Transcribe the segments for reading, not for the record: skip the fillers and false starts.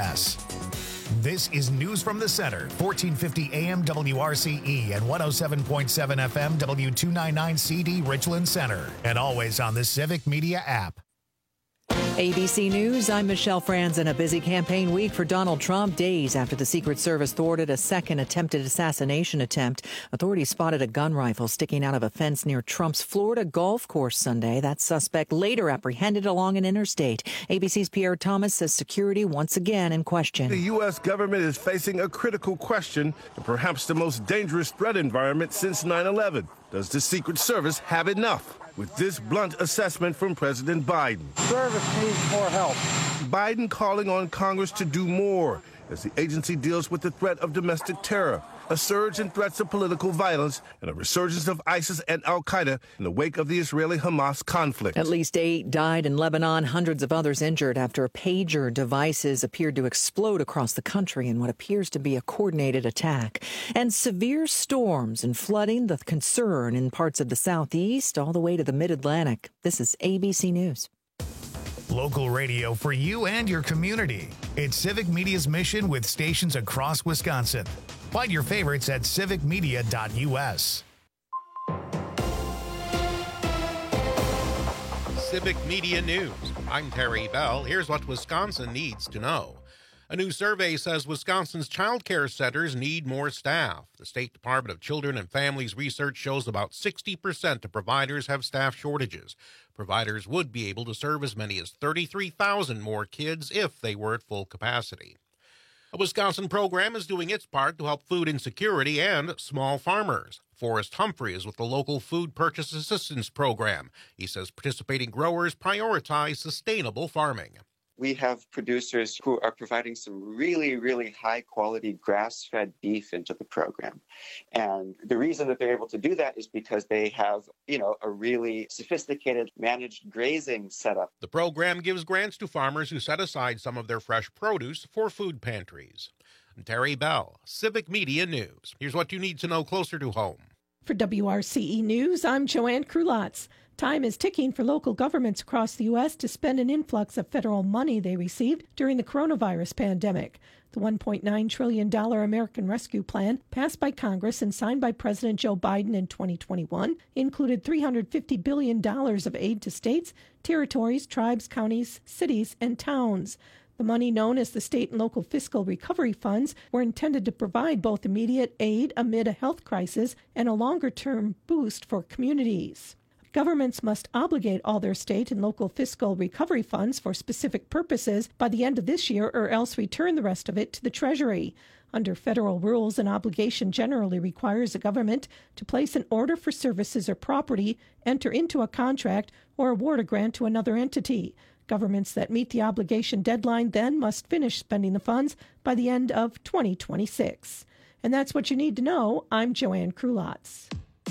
WRC-LP.us. This is News from the Center, 1450 AM WRCE and 107.7 FM W299CD Richland Center, and always on the Civic Media app. ABC News, I'm Michelle Franzen. A busy campaign week for Donald Trump, days after the Secret Service thwarted a second attempted assassination attempt. Authorities spotted a gun rifle sticking out of a fence near Trump's Florida golf course Sunday. That suspect later apprehended along an interstate. ABC's Pierre Thomas says security once again in question. The U.S. government is facing a critical question and perhaps the most dangerous threat environment since 9/11. Does the Secret Service have enough? With this blunt assessment from President Biden. Service needs more help. Biden calling on Congress to do more as the agency deals with the threat of domestic terror, a surge in threats of political violence, and a resurgence of ISIS and al-Qaeda in the wake of the Israeli-Hamas conflict. At least 8 died in Lebanon, hundreds of others injured after pager devices appeared to explode across the country in what appears to be a coordinated attack. And severe storms and flooding, the concern in parts of the southeast all the way to the mid-Atlantic. This is ABC News. Local radio for you and your community. It's Civic Media's mission with stations across Wisconsin. Find your favorites at civicmedia.us. Civic Media News. I'm Terry Bell. Here's what Wisconsin needs to know. A new survey says Wisconsin's child care centers need more staff. The State Department of Children and Families research shows about 60% of providers have staff shortages. Providers would be able to serve as many as 33,000 more kids if they were at full capacity. A Wisconsin program is doing its part to help food insecurity and small farmers. Forrest Humphrey is with the local Food Purchase Assistance Program. He says participating growers prioritize sustainable farming. We have producers who are providing some really, really high-quality grass-fed beef into the program. And the reason that they're able to do that is because they have, a really sophisticated managed grazing setup. The program gives grants to farmers who set aside some of their fresh produce for food pantries. Terry Bell, Civic Media News. Here's what you need to know closer to home. For WRCE News, I'm Joanne Krulotz. Time is ticking for local governments across the U.S. to spend an influx of federal money they received during the coronavirus pandemic. The $1.9 trillion American Rescue Plan, passed by Congress and signed by President Joe Biden in 2021, included $350 billion of aid to states, territories, tribes, counties, cities, and towns. The money known as the State and Local Fiscal Recovery Funds were intended to provide both immediate aid amid a health crisis and a longer-term boost for communities. Governments must obligate all their state and local fiscal recovery funds for specific purposes by the end of this year or else return the rest of it to the Treasury. Under federal rules, an obligation generally requires a government to place an order for services or property, enter into a contract, or award a grant to another entity. Governments that meet the obligation deadline then must finish spending the funds by the end of 2026. And that's what you need to know. I'm Joanne Krulotz.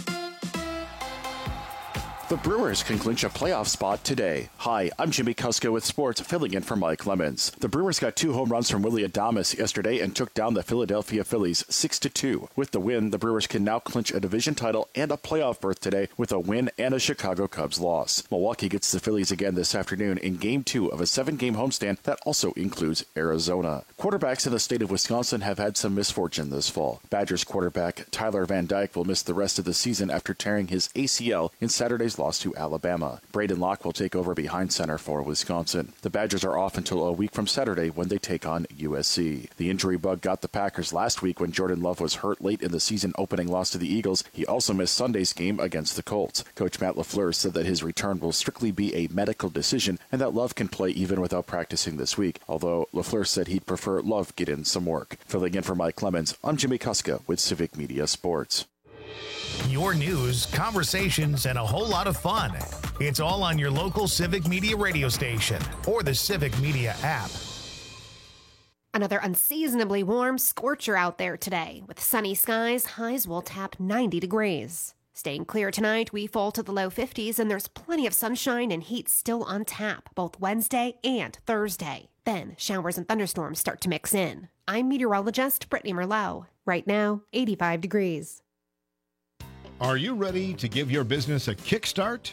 The Brewers can clinch a playoff spot today. Hi, I'm Jimmy Kuska with sports, filling in for Mike Lemons. The Brewers got 2 home runs from Willy Adames yesterday and took down the Philadelphia Phillies 6-2. With the win, the Brewers can now clinch a division title and a playoff berth today with a win and a Chicago Cubs loss. Milwaukee gets the Phillies again this afternoon in Game 2 of a 7-game homestand that also includes Arizona. Quarterbacks in the state of Wisconsin have had some misfortune this fall. Badgers quarterback Tyler Van Dyke will miss the rest of the season after tearing his ACL in Saturday's loss to Alabama. Braden Locke will take over behind center for Wisconsin. The Badgers are off until a week from Saturday when they take on USC. The injury bug got the Packers last week when Jordan Love was hurt late in the season opening loss to the Eagles. He also missed Sunday's game against the Colts. Coach Matt LaFleur said that his return will strictly be a medical decision and that Love can play even without practicing this week, although LaFleur said he'd prefer Love get in some work. Filling in for Mike Clemens, I'm Jimmy Kuska with Civic Media Sports. Your news, conversations, and a whole lot of fun. It's all on your local Civic Media radio station or the Civic Media app. Another unseasonably warm scorcher out there today. With sunny skies, highs will tap 90 degrees. Staying clear tonight, we fall to the low 50s, and there's plenty of sunshine and heat still on tap, both Wednesday and Thursday. Then, showers and thunderstorms start to mix in. I'm meteorologist Brittany Merlot. Right now, 85 degrees. Are you ready to give your business a kickstart?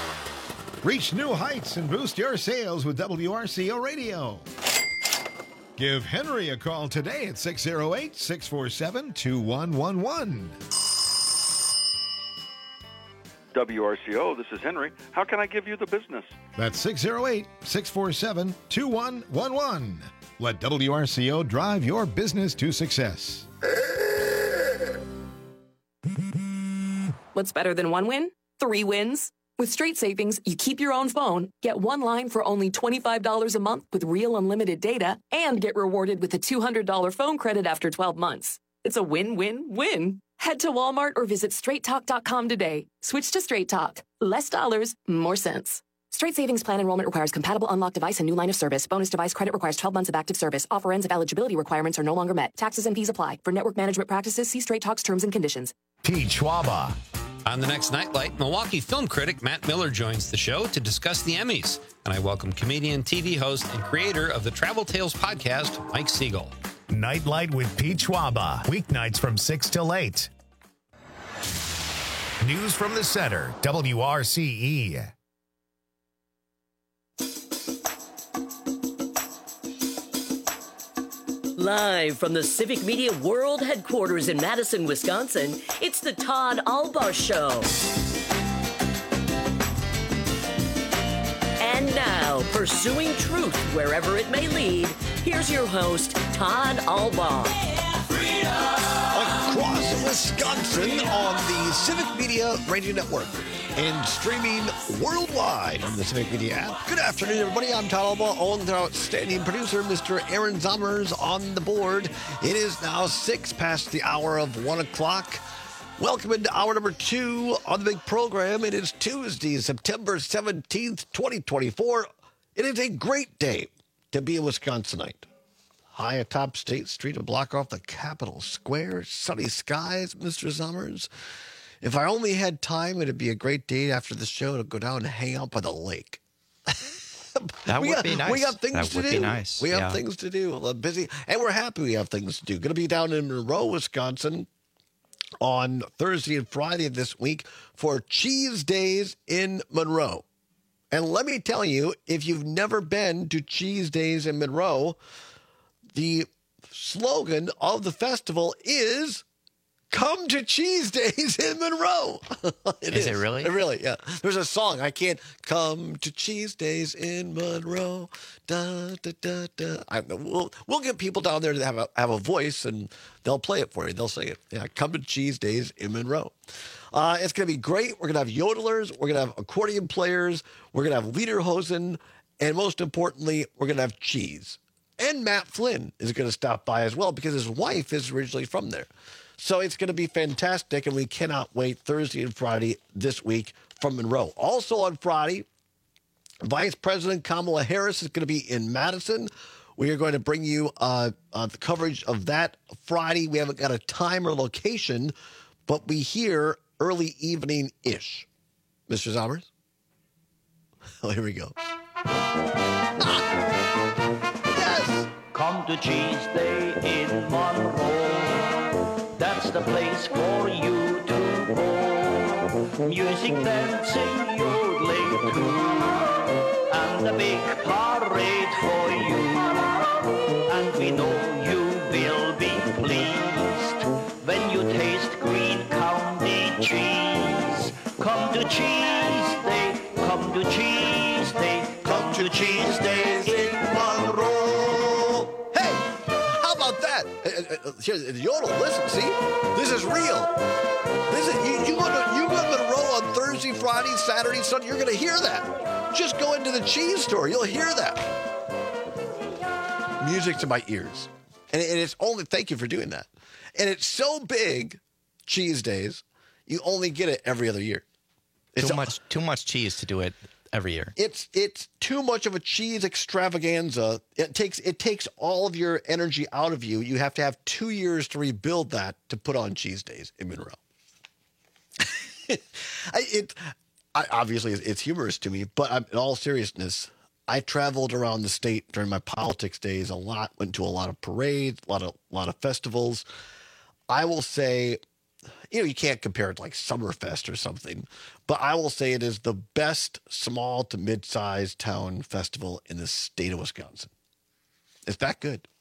Reach new heights and boost your sales with WRCO Radio. Give Henry a call today at 608-647-2111. WRCO, this is Henry. How can I give you the business? That's 608-647-2111. Let WRCO drive your business to success. What's better than one win? 3 wins. With Straight Savings, you keep your own phone, get one line for only $25 a month with real unlimited data, and get rewarded with a $200 phone credit after 12 months. It's a win-win-win. Head to Walmart or visit straighttalk.com today. Switch to Straight Talk. Less dollars, more sense. Straight Savings Plan enrollment requires compatible unlocked device and new line of service. Bonus device credit requires 12 months of active service. Offer ends if eligibility requirements are no longer met. Taxes and fees apply. For network management practices, see Straight Talk's terms and conditions. Pete Schwaba. On the next Nightlight, Milwaukee film critic Matt Miller joins the show to discuss the Emmys. And I welcome comedian, TV host, and creator of the Travel Tales podcast, Mike Siegel. Nightlight with Pete Schwaba. Weeknights from 6 till 8. News from the Center, WRCE. Live from the Civic Media World Headquarters in Madison, Wisconsin, it's the Todd Albaugh Show. And now, pursuing truth wherever it may lead, here's your host, Todd Albaugh. Across Wisconsin on the Civic Media Radio Network and streaming worldwide on the Civic Media app. Good afternoon, everybody. I'm Todd Albaugh, along with our outstanding producer, Mr. Aaron Zommers, on the board. It is now 6 past the hour of 1 o'clock. Welcome into hour number 2 on the big program. It is Tuesday, September 17th, 2024. It is a great day to be a Wisconsinite. High atop State Street, a block off the Capitol Square, sunny skies, Mr. Zommers. If I only had time, it'd be a great day after the show to go down and hang out by the lake. That would be nice. We got things to do. That would be nice. We have things to do. We're busy, and we're happy we have things to do. Going to be down in Monroe, Wisconsin on Thursday and Friday of this week for Cheese Days in Monroe. And let me tell you, if you've never been to Cheese Days in Monroe, the slogan of the festival is "Come to Cheese Days in Monroe." Is it really? It really, yeah. There's a song. I can't come to Cheese Days in Monroe. Da, da, da, da. We'll get people down there that have a voice, and they'll play it for you. They'll say it. Yeah, come to Cheese Days in Monroe. It's going to be great. We're going to have yodelers. We're going to have accordion players. We're going to have lederhosen. And most importantly, we're going to have cheese. And Matt Flynn is going to stop by as well because his wife is originally from there. So it's going to be fantastic, and we cannot wait Thursday and Friday this week from Monroe. Also on Friday, Vice President Kamala Harris is going to be in Madison. We are going to bring you the coverage of that Friday. We haven't got a time or location, but we hear early evening-ish. Mr. Zommers? Oh, here we go. Yes! Come to Cheese Day in Monroe. That's the place for you to go. Music, dancing, yodeling too. And a big parade for you. And we know you will be pleased when you taste Green County cheese. Come to Cheese Day, come to Cheese Day, come to Cheese Days in Monroe. Hey, how about that? Here, the yodel, listen, see? This is real. This is, you go to Monroe on Thursday, Friday, Saturday, Sunday, you're going to hear that. Just go into the cheese store, you'll hear that. Music to my ears. And it's only, thank you for doing that. And it's so big, Cheese Days, you only get it every other year. It's too much cheese to do it every year. It's too much of a cheese extravaganza. It takes all of your energy out of you. You have to have 2 years to rebuild that to put on Cheese Days in Monroe. Obviously, it's humorous to me, but in all seriousness, I traveled around the state during my politics days a lot, went to a lot of parades, a lot of festivals. I will say, you can't compare it to like Summerfest or something, but I will say it is the best small to mid-sized town festival in the state of Wisconsin. It's that good.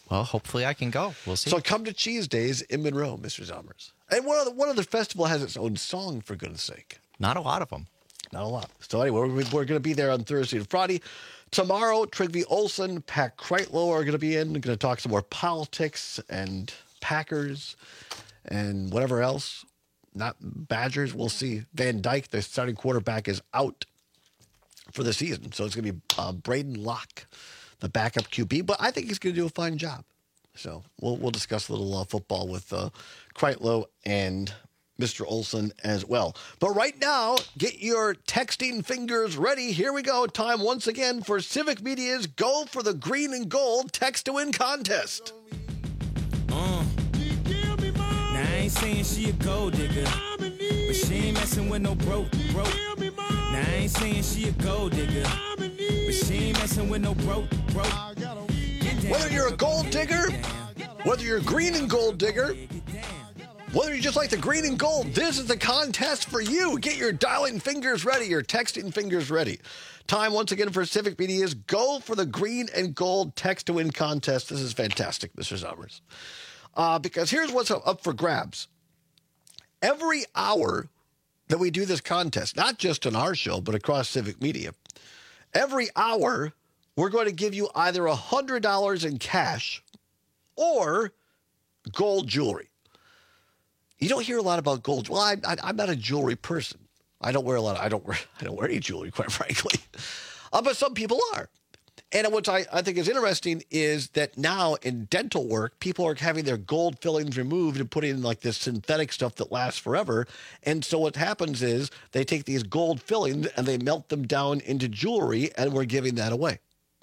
Well, hopefully I can go. We'll see. So come to Cheese Days in Monroe, Mr. Zommers. And one other festival has its own song, for goodness sake. Not a lot of them. Not a lot. So anyway, we're going to be there on Thursday and Friday. Tomorrow, Trygve Olsen, Pat Kreitlow are going to be in. We're going to talk some more politics and Packers and whatever else. Not Badgers. We'll see. Van Dyke, the starting quarterback, is out for the season. So it's going to be Braden Locke, the backup QB. But I think he's going to do a fine job. So we'll discuss a little football with Kreitlow and Mr. Olsen as well. But right now, get your texting fingers ready. Here we go. Time once again for Civic Media's Go for the Green and Gold Text to Win contest. Now I ain't saying she a gold digger, but she ain't messing with no broke. Now I ain't saying she a gold digger, but she ain't messing with no broke. Whether you're a gold digger, whether you're a green and gold digger, whether you just like the green and gold, this is the contest for you. Get your dialing fingers ready, your texting fingers ready. Time once again for Civic Media's Go for the Green and Gold Text to Win contest. This is fantastic, Mr. Zommers. Because here's what's up for grabs. Every hour that we do this contest, not just on our show, but across Civic Media, every hour we're going to give you either $100 in cash or gold jewelry. You don't hear a lot about gold. Well, I'm not a jewelry person. I don't wear I don't wear any jewelry, quite frankly. But some people are. And what I think is interesting is that now in dental work, people are having their gold fillings removed and putting in like this synthetic stuff that lasts forever. And so what happens is they take these gold fillings and they melt them down into jewelry, and we're giving that away.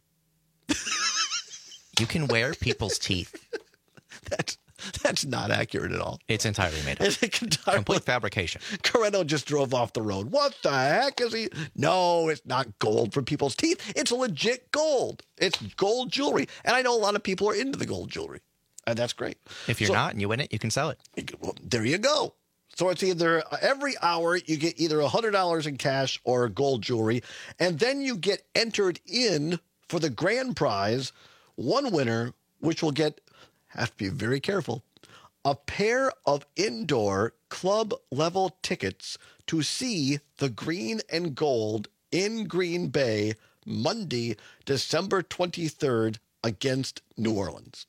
You can wear people's teeth. That's not accurate at all. It's entirely made up. It's complete fabrication. Corretto just drove off the road. What the heck is he? No, it's not gold for people's teeth. It's legit gold. It's gold jewelry. And I know a lot of people are into the gold jewelry. And that's great. If you're not and you win it, you can sell it. Well, there you go. So it's either every hour you get either $100 in cash or gold jewelry. And then you get entered in for the grand prize, one winner, which will get, have to be very careful, a pair of indoor club level tickets to see the Green and Gold in Green Bay Monday, December 23rd against New Orleans.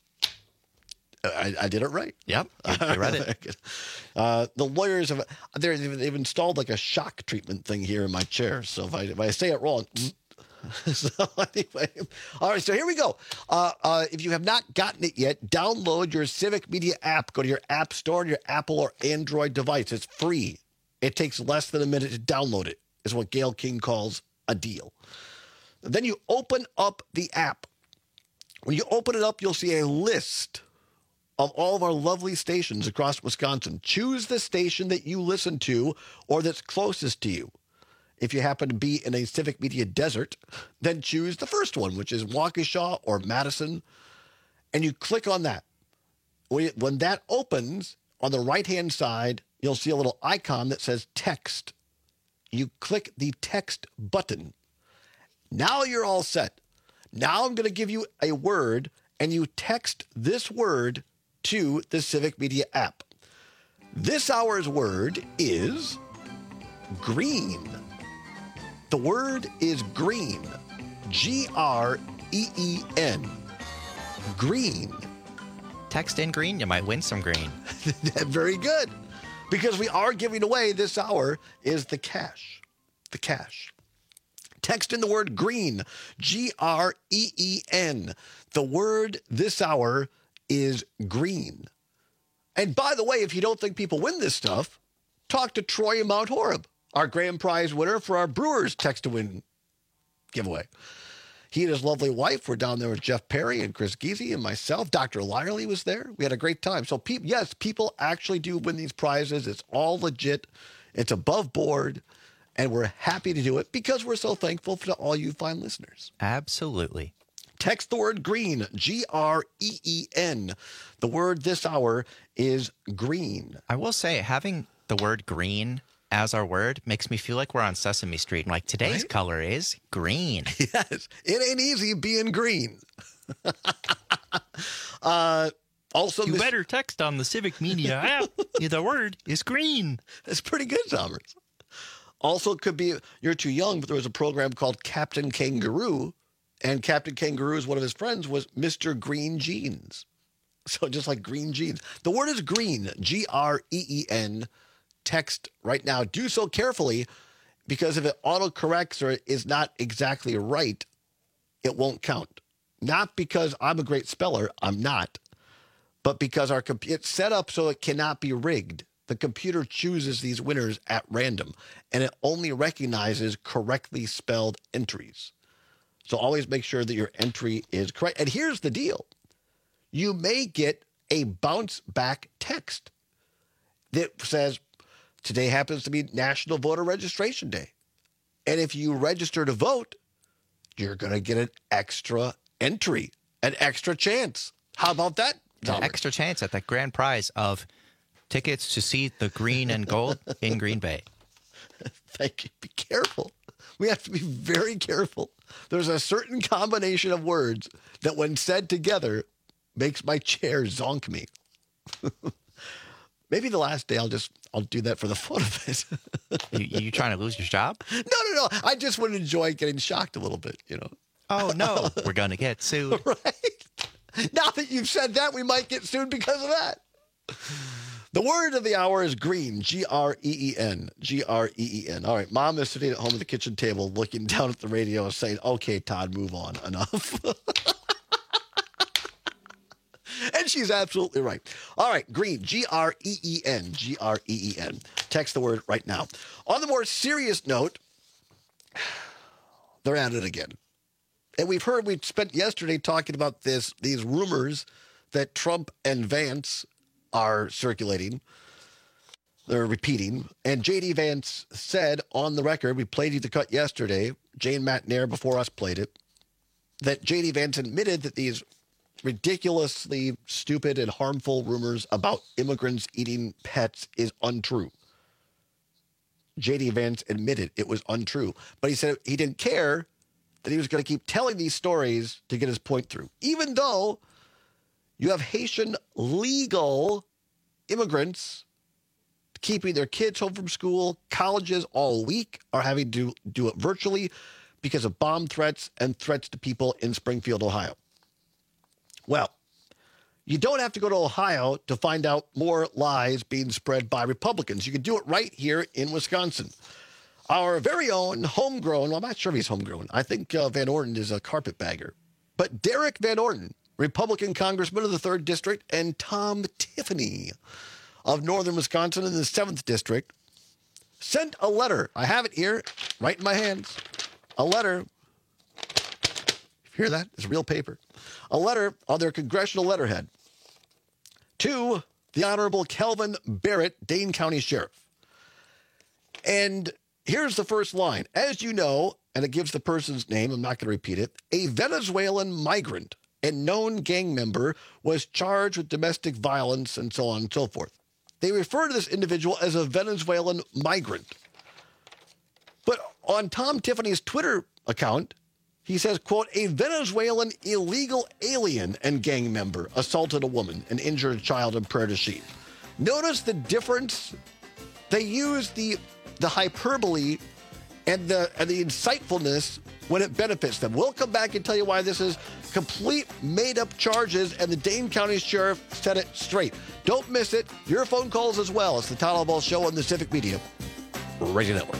I did it right. Yep, you read it. The lawyers they've installed like a shock treatment thing here in my chair. So if I say it wrong. So anyway, all right, so here we go. If you have not gotten it yet, download your Civic Media app. Go to your app store on your Apple or Android device. It's free. It takes less than a minute to download it, is what Gail King calls a deal. Then you open up the app. When you open it up, you'll see a list of all of our lovely stations across Wisconsin. Choose the station that you listen to or that's closest to you. If you happen to be in a Civic Media desert, then choose the first one, which is Waukesha or Madison, and you click on that. When that opens, on the right-hand side, you'll see a little icon that says text. You click the text button. Now you're all set. Now I'm going to give you a word, and you text this word to the Civic Media app. This hour's word is green. The word is green. Green. Green. Text in green, you might win some green. Very good. Because we are giving away this hour is the cash. The cash. Text in the word green. Green. The word this hour is green. And by the way, if you don't think people win this stuff, talk to Troy in Mount Horeb, our grand prize winner for our Brewers Text to Win giveaway. He and his lovely wife were down there with Jeff Perry and Chris Giese and myself. Dr. Lyerly was there. We had a great time. So, yes, people actually do win these prizes. It's all legit. It's above board. And we're happy to do it because we're so thankful to all you fine listeners. Absolutely. Text the word green, Green. The word this hour is green. I will say, having the word green as our word makes me feel like we're on Sesame Street. And like, today's color is green. Yes, it ain't easy being green. Also, you better text on the Civic Media app. The word is green. That's pretty good, Summers. Also, it could be you're too young, but there was a program called Captain Kangaroo, and Captain Kangaroo's one of his friends was Mr. Green Jeans. So just like green jeans. The word is green, Green. Text right now. Do so carefully, because if it autocorrects or is not exactly right, it won't count. Not because I'm a great speller, I'm not, but because it's set up so it cannot be rigged. The computer chooses these winners at random, and it only recognizes correctly spelled entries. So always make sure that your entry is correct. And here's the deal. You may get a bounce back text that says, today happens to be National Voter Registration Day. And if you register to vote, you're going to get an extra entry, an extra chance. How about that, An extra chance at that grand prize of tickets to see the green and gold in Green Bay. Thank you. Be careful. We have to be very careful. There's a certain combination of words that when said together makes my chair zonk me. Maybe the last day I'll do that for the fun of it. you trying to lose your job? No. I just would enjoy getting shocked a little bit, Oh, no. We're going to get sued. Right. Now that you've said that, we might get sued because of that. The word of the hour is green, Green. Green. All right, Mom is sitting at home at the kitchen table looking down at the radio and saying, okay, Todd, move on. Enough. And she's absolutely right. All right, green, Green. Green. Text the word right now. On the more serious note, they're at it again. And we spent yesterday talking about these rumors that Trump and Vance are circulating. They're repeating. And J.D. Vance said on the record, we played you the cut yesterday, Jane McNair before us played it, that J.D. Vance admitted that these ridiculously stupid and harmful rumors about immigrants eating pets is untrue. J.D. Vance admitted it was untrue. But he said he didn't care that he was going to keep telling these stories to get his point through. Even though you have Haitian legal immigrants keeping their kids home from school, colleges all week are having to do it virtually because of bomb threats and threats to people in Springfield, Ohio. Well, you don't have to go to Ohio to find out more lies being spread by Republicans. You can do it right here in Wisconsin. Our very own homegrown, well, I'm not sure if he's homegrown. I think Van Orden is a carpetbagger. But Derek Van Orden, Republican congressman of the 3rd District, and Tom Tiffany of northern Wisconsin in the 7th District, sent a letter. I have it here, right in my hands. A letter. You hear that? It's real paper. A letter on their congressional letterhead to the Honorable Kelvin Barrett, Dane County Sheriff. And here's the first line. As you know, and it gives the person's name, I'm not going to repeat it, a Venezuelan migrant and known gang member was charged with domestic violence and so on and so forth. They refer to this individual as a Venezuelan migrant. But on Tom Tiffany's Twitter account, he says, quote, a Venezuelan illegal alien and gang member assaulted a woman and injured a child in Prairie du Chien. Notice the difference. They use the hyperbole and the insightfulness when it benefits them. We'll come back and tell you why this is complete made-up charges, and the Dane County Sheriff said it straight. Don't miss it. Your phone calls as well. It's the Todd Albaugh Show on the Civic Media Radio Network.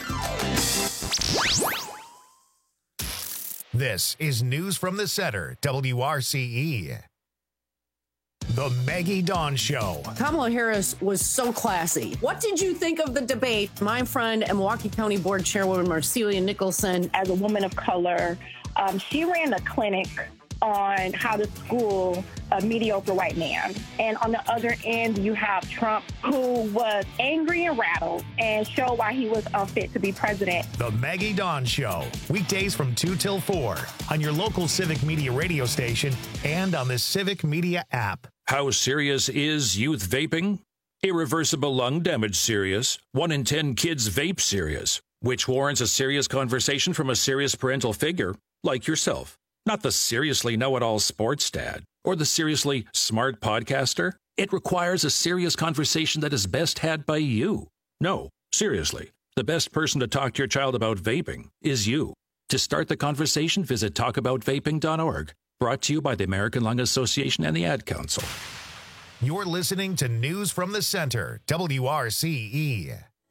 This is News from the Center, WRCE. The Maggie Dawn Show. Kamala Harris was so classy. What did you think of the debate? My friend and Milwaukee County Board Chairwoman Marcelia Nicholson. As a woman of color, she ran a clinic on how to school a mediocre white man. And on the other end, you have Trump, who was angry and rattled and showed why he was unfit to be president. The Maggie Dawn Show, weekdays from 2 till 4 on your local Civic Media radio station and on the Civic Media app. How serious is youth vaping? Irreversible lung damage serious. 1 in 10 kids vape serious, which warrants a serious conversation from a serious parental figure like yourself. Not the seriously know-it-all sports dad Or the seriously smart podcaster? It requires a serious conversation that is best had by you. No, seriously, the best person to talk to your child about vaping is you. To start the conversation, visit talkaboutvaping.org. Brought to you by the American Lung Association and the Ad Council. You're listening to News from the Center, WRCE.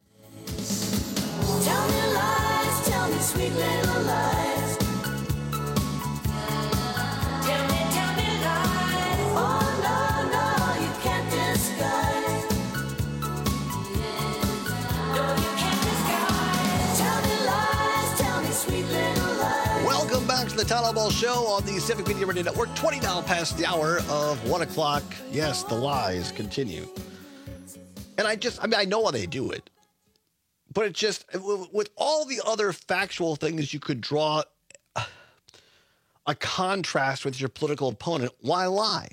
Tell me lies, tell me sweet little lies. Tell me lies. Oh, no, no, you can't disguise. No, you can't disguise. Tell me lies, tell me sweet little lies. Welcome back to the Todd Ball Show on the Civic Media Radio Network. 20 now past the hour of 1 o'clock. Yes, the lies continue. And I know why they do it. But it's just, with all the other factual things you could draw a contrast with your political opponent, why lie?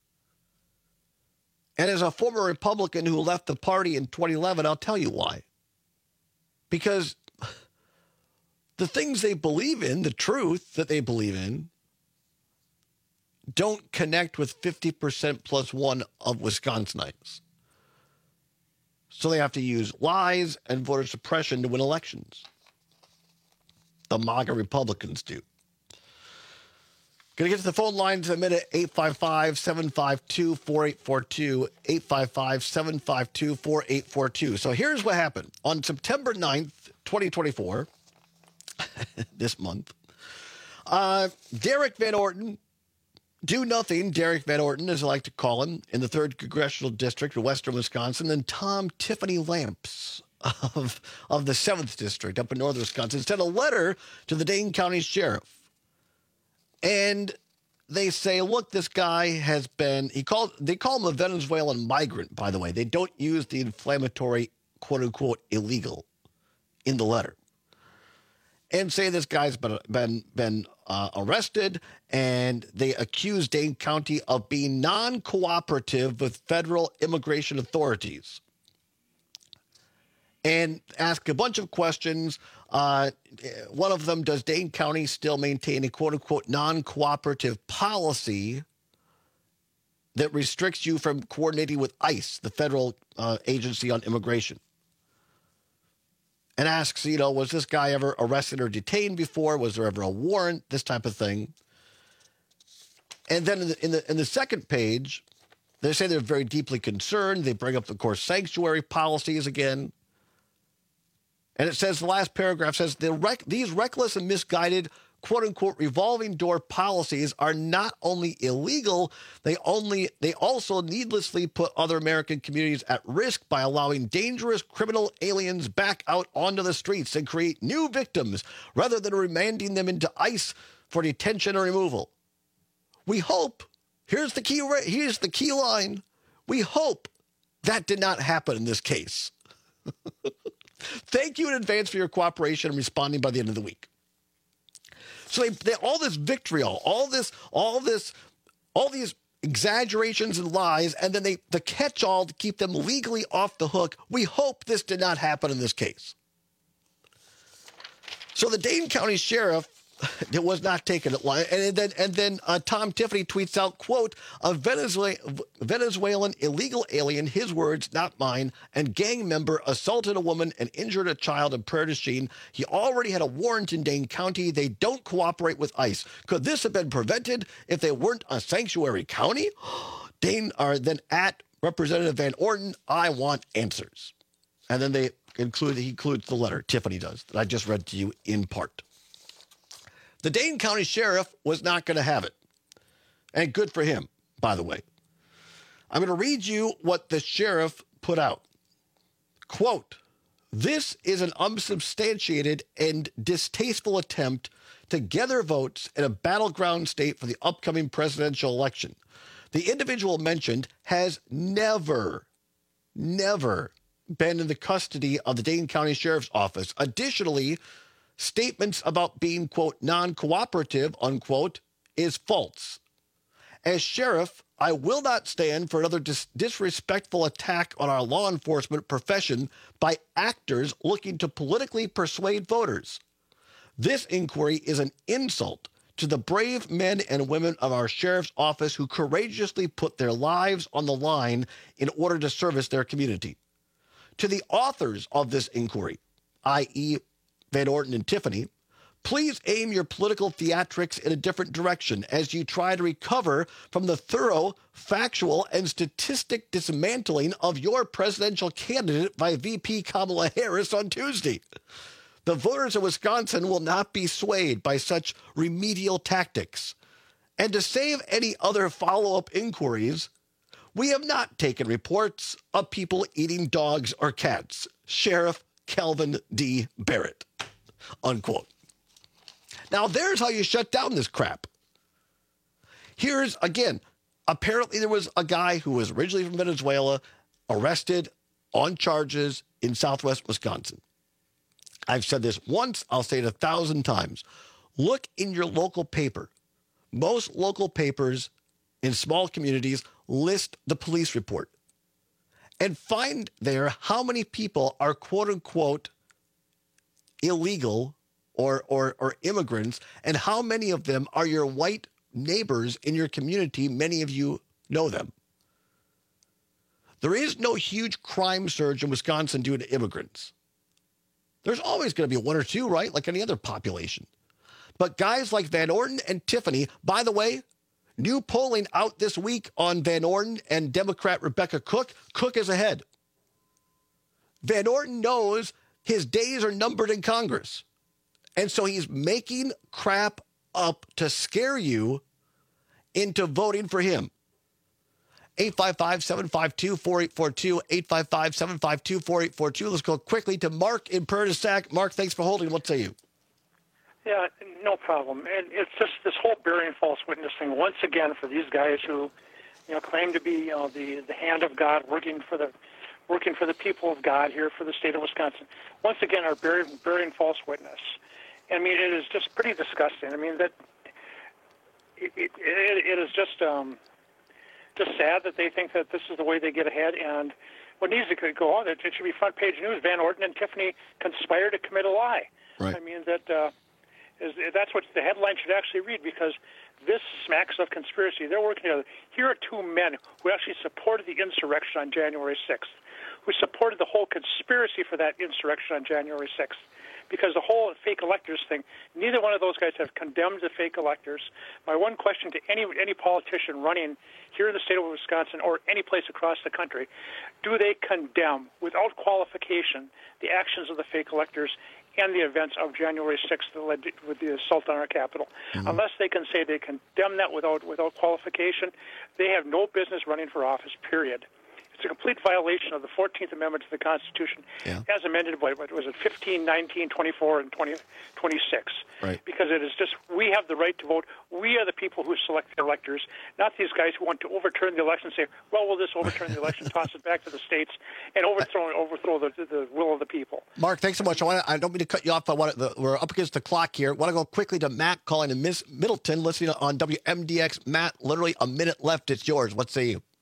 And as a former Republican who left the party in 2011, I'll tell you why. Because the things they believe in, the truth that they believe in, don't connect with 50% plus one of Wisconsinites. So they have to use lies and voter suppression to win elections. The MAGA Republicans do. Going to get to the phone lines in a minute. 855-752-4842. 855-752-4842. So here's what happened. On September 9th, 2024, this month, Derek Van Orton, Do Nothing, Derek Van Orton, as I like to call him, in the 3rd Congressional District of Western Wisconsin, and Tom Tiffany Lamps of the 7th District up in northern Wisconsin sent a letter to the Dane County Sheriff. And they say, look, this guy has been, they call him a Venezuelan migrant, by the way. They don't use the inflammatory, quote-unquote, illegal in the letter. And say this guy's been arrested, and they accuse Dane County of being non-cooperative with federal immigration authorities. And ask a bunch of questions. One of them, does Dane County still maintain a quote-unquote non-cooperative policy that restricts you from coordinating with ICE, the federal agency on immigration? And asks, was this guy ever arrested or detained before? Was there ever a warrant? This type of thing. And then in the second page, they say they're very deeply concerned. They bring up, of course, sanctuary policies again. And it says, the last paragraph says, these reckless and misguided, quote-unquote, revolving door policies are not only illegal, they also needlessly put other American communities at risk by allowing dangerous criminal aliens back out onto the streets and create new victims rather than remanding them into ICE for detention or removal. We hope, here's the key line, we hope that did not happen in this case. Thank you in advance for your cooperation and responding by the end of the week. So they all this vitriol, all these exaggerations and lies, and then the catch-all to keep them legally off the hook. We hope this did not happen in this case. So the Dane County Sheriff was not taken at line, and then Tom Tiffany tweets out, quote, a Venezuelan illegal alien, his words, not mine, and gang member assaulted a woman and injured a child in Prairie du Chien. He already had a warrant in Dane County. They don't cooperate with ICE. Could this have been prevented if they weren't a sanctuary county? Dane are then at Representative Van Orton. I want answers. And then he includes the letter, Tiffany does, that I just read to you in part. The Dane County Sheriff was not going to have it. And good for him, by the way. I'm going to read you what the sheriff put out. Quote, this is an unsubstantiated and distasteful attempt to gather votes in a battleground state for the upcoming presidential election. The individual mentioned has never been in the custody of the Dane County Sheriff's Office. Additionally, statements about being, quote, non-cooperative, unquote, is false. As sheriff, I will not stand for another disrespectful attack on our law enforcement profession by actors looking to politically persuade voters. This inquiry is an insult to the brave men and women of our sheriff's office who courageously put their lives on the line in order to service their community. To the authors of this inquiry, i.e. Van Orton and Tiffany, please aim your political theatrics in a different direction as you try to recover from the thorough, factual, and statistic dismantling of your presidential candidate by VP Kamala Harris on Tuesday. The voters of Wisconsin will not be swayed by such remedial tactics. And to save any other follow-up inquiries, we have not taken reports of people eating dogs or cats. Sheriff Calvin D. Barrett. Unquote. Now, there's how you shut down this crap. Here's, again, apparently there was a guy who was originally from Venezuela arrested on charges in southwest Wisconsin. I've said this once, I'll say it 1,000 times. Look in your local paper. Most local papers in small communities list the police report. And find there how many people are quote-unquote illegal or immigrants, and how many of them are your white neighbors in your community. Many of you know them. There is no huge crime surge in Wisconsin due to immigrants. There's always going to be one or two, right? Like any other population. But guys like Van Orton and Tiffany, by the way, new polling out this week on Van Orton and Democrat Rebecca Cook. Cook is ahead. Van Orton knows his days are numbered in Congress. And so he's making crap up to scare you into voting for him. 855-752-4842, 855-752-4842. Let's go quickly to Mark in Pernisac. Mark, thanks for holding. What say you? Yeah, no problem. And it's just this whole bearing false witness thing, once again, for these guys who, claim to be, the hand of God working for the people of God here for the state of Wisconsin. Once again, are bearing false witness. I mean, it is just pretty disgusting. I mean, that it is just sad that they think that this is the way they get ahead. And what needs to go on, it should be front page news. Van Orton and Tiffany conspire to commit a lie. Right. I mean, that's what the headline should actually read, because this smacks of conspiracy. They're working together. Here are two men who actually supported the insurrection on January 6th, who supported the whole conspiracy for that insurrection on January 6th. Because the whole fake electors thing, neither one of those guys have condemned the fake electors. My one question to any politician running here in the state of Wisconsin or any place across the country, do they condemn, without qualification, the actions of the fake electors and the events of January 6th that led with the assault on our Capitol? Mm-hmm. Unless they can say they condemn that without qualification, they have no business running for office, period. It's a complete violation of the 14th Amendment to the Constitution, as amended by, what was it, 15, 19, 24, and 26. Right. Because it is just, we have the right to vote. We are the people who select the electors, not these guys who want to overturn the election and say, well, we'll just overturn the election, toss it back to the states, and overthrow the will of the people. Mark, thanks so much. I don't mean to cut you off. We're up against the clock here. I want to go quickly to Matt calling in Middleton, listening on WMDX. Matt, literally a minute left. It's yours. What say you?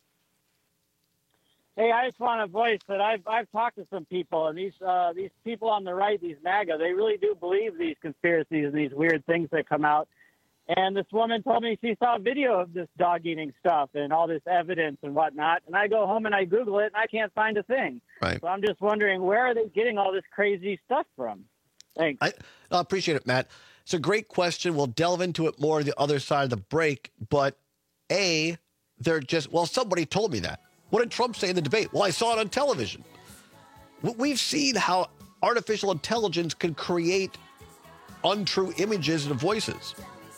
Hey, I just want to voice that I've talked to some people, and these people on the right, these MAGA, they really do believe these conspiracies and these weird things that come out. And this woman told me she saw a video of this dog eating stuff and all this evidence and whatnot. And I go home and I Google it, and I can't find a thing. Right. So I'm just wondering, where are they getting all this crazy stuff from? Thanks. I appreciate it, Matt. It's a great question. We'll delve into it more on the other side of the break. But they're just, somebody told me that. What did Trump say in the debate? Well, I saw it on television. We've seen how artificial intelligence can create untrue images and voices.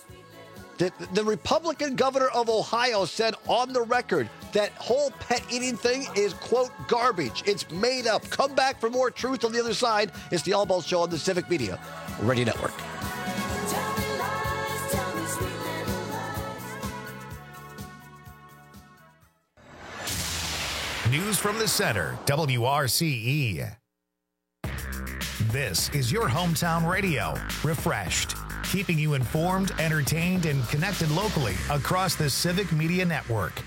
The Republican governor of Ohio said on the record that whole pet eating thing is, quote, garbage. It's made up. Come back for more truth on the other side. It's the All Balls Show on the Civic Media Radio Network. News from the center, WRCE. This is your hometown radio, refreshed, keeping you informed, entertained, and connected locally across the Civic Media Network.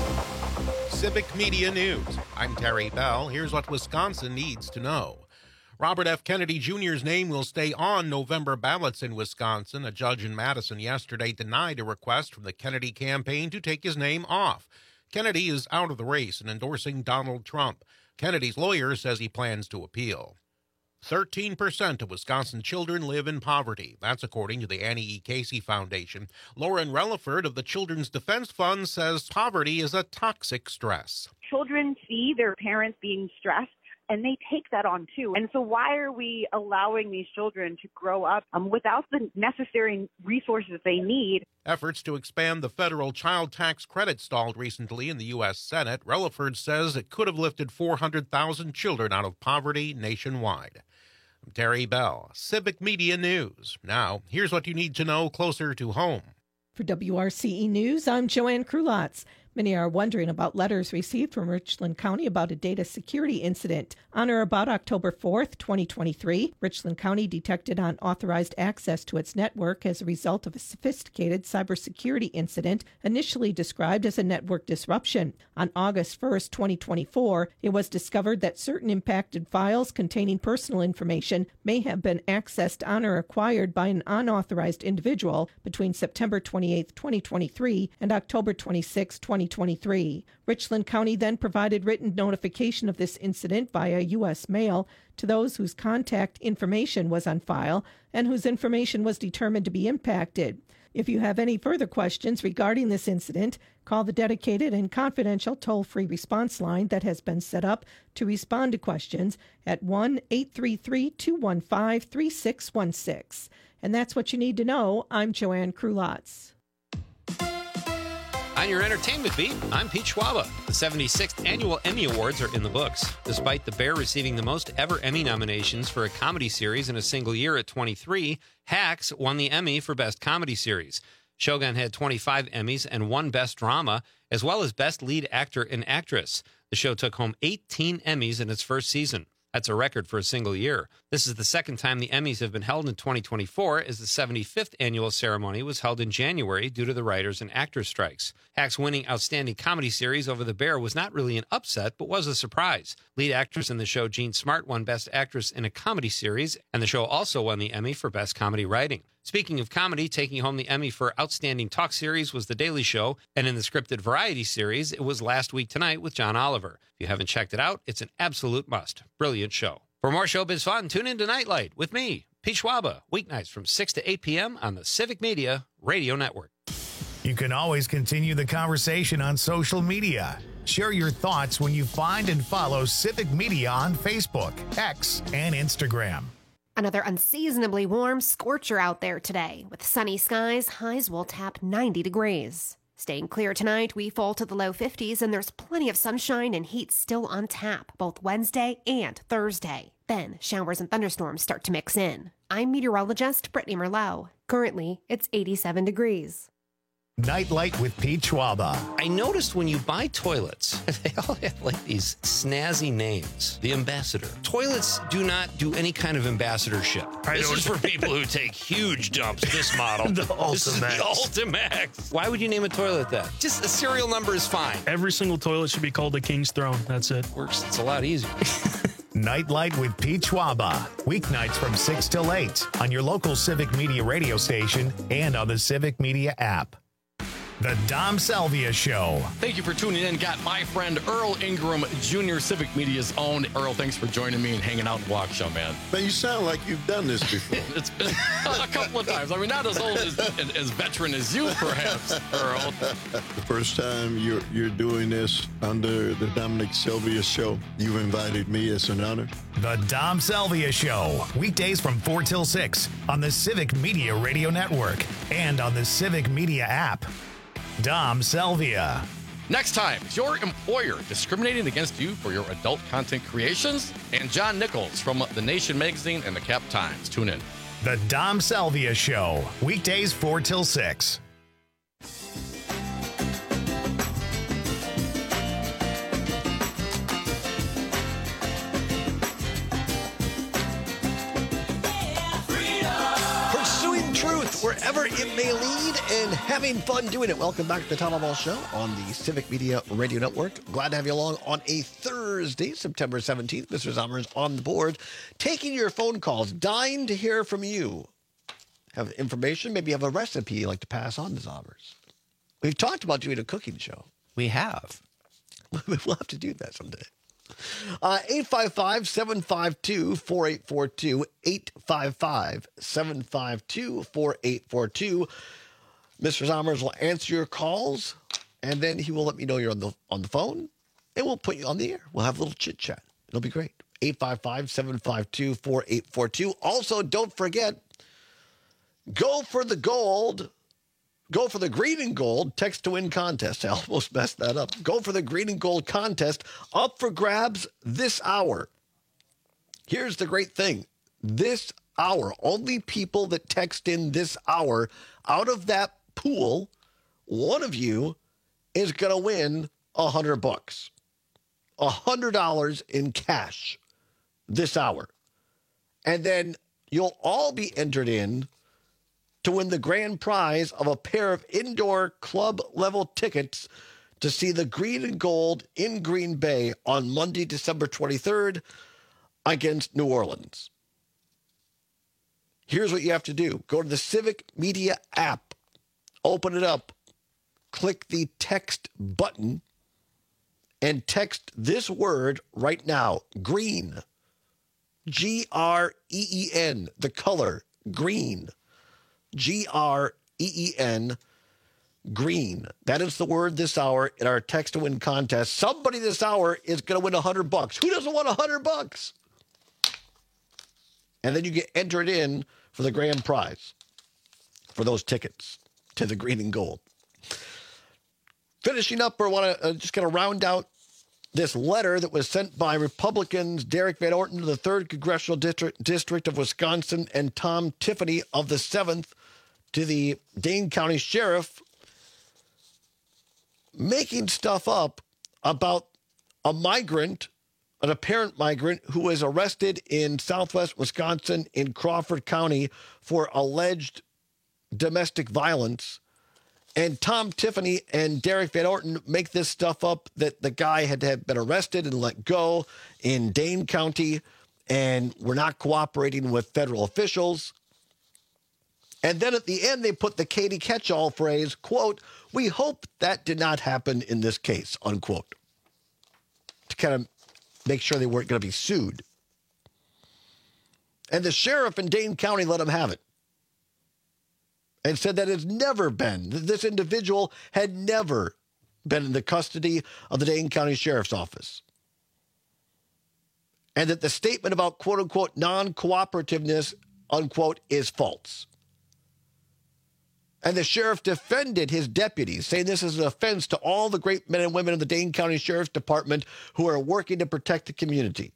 Civic Media News. I'm Terry Bell. Here's what Wisconsin needs to know. Robert F. Kennedy Jr.'s name will stay on November ballots in Wisconsin. A judge in Madison yesterday denied a request from the Kennedy campaign to take his name off. Kennedy is out of the race and endorsing Donald Trump. Kennedy's lawyer says he plans to appeal. 13% of Wisconsin children live in poverty. That's according to the Annie E. Casey Foundation. Lauren Relaford of the Children's Defense Fund says poverty is a toxic stress. Children see their parents being stressed, and they take that on too. And so why are we allowing these children to grow up without the necessary resources they need? Efforts to expand the federal child tax credit stalled recently in the U.S. Senate. Relaford says it could have lifted 400,000 children out of poverty nationwide. I'm Terry Bell, Civic Media News. Now, here's what you need to know closer to home. For WRCE News, I'm Joanne Krulotz. Many are wondering about letters received from Richland County about a data security incident. On or about October 4th, 2023, Richland County detected unauthorized access to its network as a result of a sophisticated cybersecurity incident initially described as a network disruption. On August 1st, 2024, it was discovered that certain impacted files containing personal information may have been accessed on or acquired by an unauthorized individual between September 28th, 2023 and October 26, 2023. Richland County then provided written notification of this incident via U.S. mail to those whose contact information was on file and whose information was determined to be impacted. If you have any further questions regarding this incident, call the dedicated and confidential toll-free response line that has been set up to respond to questions at 1-833-215-3616. And that's what you need to know. I'm Joanne Krulotz. On your entertainment beat, I'm Pete Schwaba. The 76th Annual Emmy Awards are in the books. Despite The Bear receiving the most ever Emmy nominations for a comedy series in a single year at 23, Hacks won the Emmy for Best Comedy Series. Shogun had 25 Emmys and 1 Best Drama, as well as Best Lead Actor and Actress. The show took home 18 Emmys in its first season. That's a record for a single year. This is the second time the Emmys have been held in 2024, as the 75th annual ceremony was held in January due to the writers and actors strikes. Hacks winning Outstanding Comedy Series over The Bear was not really an upset, but was a surprise. Lead actress in the show, Jean Smart, won Best Actress in a Comedy Series, and the show also won the Emmy for Best Comedy Writing. Speaking of comedy, taking home the Emmy for Outstanding Talk Series was The Daily Show, and in the scripted variety series, it was Last Week Tonight with John Oliver. If you haven't checked it out, it's an absolute must. Brilliant show. For more showbiz fun, tune in to Nightlight with me, Pete Schwaba, weeknights from 6 to 8 p.m. on the Civic Media Radio Network. You can always continue the conversation on social media. Share your thoughts when you find and follow Civic Media on Facebook, X, and Instagram. Another unseasonably warm scorcher out there today. With sunny skies, highs will tap 90 degrees. Staying clear tonight, we fall to the low 50s, and there's plenty of sunshine and heat still on tap, both Wednesday and Thursday. Then, showers and thunderstorms start to mix in. I'm meteorologist Brittany Merlot. Currently, it's 87 degrees. Nightlight with Pete Schwaba. I noticed when you buy toilets, they all have like these snazzy names. The Ambassador. Toilets do not do any kind of ambassadorship. This is for people who take huge dumps. This model. This is the Ultimax. Why would you name a toilet that? Just a serial number is fine. Every single toilet should be called the King's Throne. That's it. Works. It's a lot easier. Nightlight with Pete Schwaba. Weeknights from 6 till 8 on your local Civic Media radio station and on the Civic Media app. The Dom Salvia Show. Thank you for tuning in. Got my friend Earl Ingram Jr., Civic Media's own. Earl, thanks for joining me and hanging out in Waukesha, man. Man, you sound like you've done this before. It's been a couple of times. I mean, not as old as veteran as you, perhaps, Earl. The first time you're doing this under the Dominic Salvia Show, you invited me. It's an honor. The Dom Salvia Show. Weekdays from 4 till 6 on the Civic Media Radio Network and on the Civic Media app. Dom Salvia. Next time, is your employer discriminating against you for your adult content creations? And John Nichols from The Nation Magazine and the Cap Times. Tune in. The Dom Salvia Show. Weekdays 4 till 6. Pursuing truth wherever wherever it may lead, and having fun doing it. Welcome back to the Tom Ball Show on the Civic Media Radio Network. Glad to have you along on a Thursday, September 17th. Mr. Zommers on the board, taking your phone calls, dying to hear from you. Have information, maybe you have a recipe you'd like to pass on to Zommers. We've talked about doing a cooking show. We have. We'll have to do that someday. 855-752-4842. 855-752-4842. Mr. Zommers will answer your calls, and then he will let me know you're on the phone, and we'll put you on the air. We'll have a little chit-chat. It'll be great. 855-752-4842. Also, don't forget, go for the gold. Go for the green and gold text to win contest. I almost messed that up. Go for the green and gold contest up for grabs this hour. Here's the great thing. This hour, only people that text in this hour, out of that pool, one of you is going to win $100. $100 in cash this hour. And then you'll all be entered in to win the grand prize of a pair of indoor club-level tickets to see the Green and Gold in Green Bay on Monday, December 23rd against New Orleans. Here's what you have to do. Go to the Civic Media app, open it up, click the text button, and text this word right now, green. Green, the color, green. Green, green. That is the word this hour in our text to win contest. Somebody this hour is going to win $100. Who doesn't want $100? And then you get entered in for the grand prize for those tickets to the Green and Gold. Finishing up, I want to just kind of round out this letter that was sent by Republicans Derek Van Orton of the 3rd Congressional District of Wisconsin and Tom Tiffany of the 7th to the Dane County Sheriff, making stuff up about a migrant, an apparent migrant, who was arrested in southwest Wisconsin in Crawford County for alleged domestic violence. And Tom Tiffany and Derek Van Orton make this stuff up that the guy had been arrested and let go in Dane County and were not cooperating with federal officials. And then at the end, they put the Katie Catch-all phrase, quote, "We hope that did not happen in this case," unquote, to kind of make sure they weren't going to be sued. And the sheriff in Dane County let him have it and said that it's never been, this individual had never been in the custody of the Dane County Sheriff's Office. And that the statement about quote-unquote non-cooperativeness, unquote, is false. And the sheriff defended his deputies, saying this is an offense to all the great men and women of the Dane County Sheriff's Department who are working to protect the community.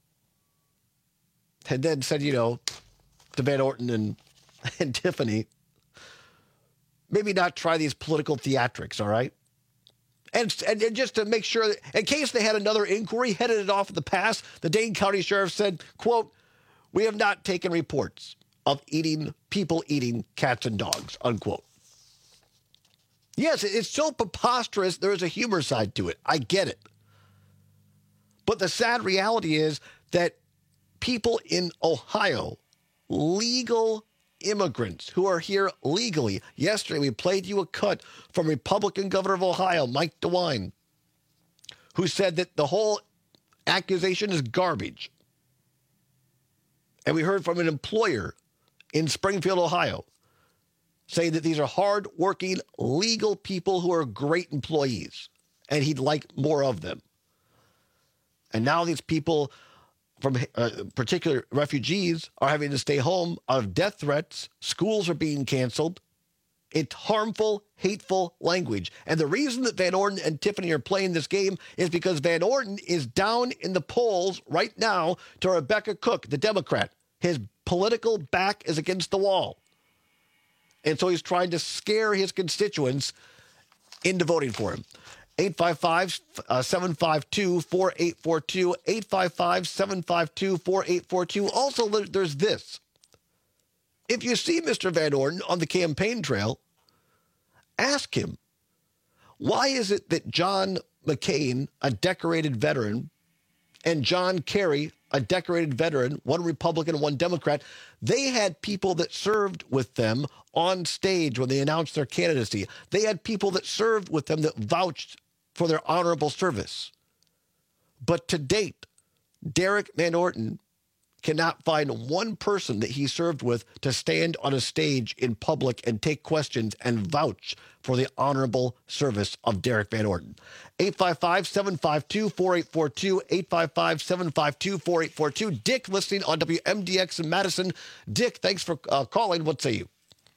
And then said, to Van Orton and Tiffany, maybe not try these political theatrics, all right? And just to make sure, that, in case they had another inquiry, headed it off in the past, the Dane County Sheriff said, quote, "We have not taken reports of people eating cats and dogs," unquote. Yes, it's so preposterous, there is a humor side to it. I get it. But the sad reality is that people in Ohio, legal immigrants who are here legally. Yesterday, we played you a cut from Republican Governor of Ohio, Mike DeWine, who said that the whole accusation is garbage. And we heard from an employer in Springfield, Ohio, saying that these are hard-working, legal people who are great employees, and he'd like more of them. And now these people from particular refugees are having to stay home out of death threats. Schools are being canceled. It's harmful, hateful language. And the reason that Van Orton and Tiffany are playing this game is because Van Orton is down in the polls right now to Rebecca Cook, the Democrat. His political back is against the wall. And so he's trying to scare his constituents into voting for him. 855-752-4842. 855-752-4842. Also, there's this. If you see Mr. Van Orden on the campaign trail, ask him, why is it that John McCain, a decorated veteran, and John Kerry, a decorated veteran, one Republican, one Democrat, they had people that served with them on stage when they announced their candidacy. They had people that served with them that vouched for their honorable service. But to date, Derek Van Orden cannot find one person that he served with to stand on a stage in public and take questions and vouch for the honorable service of Derek Van Orden. 855-752-4842, 855-752-4842. Dick listening on WMDX in Madison. Dick, thanks for calling. What say you?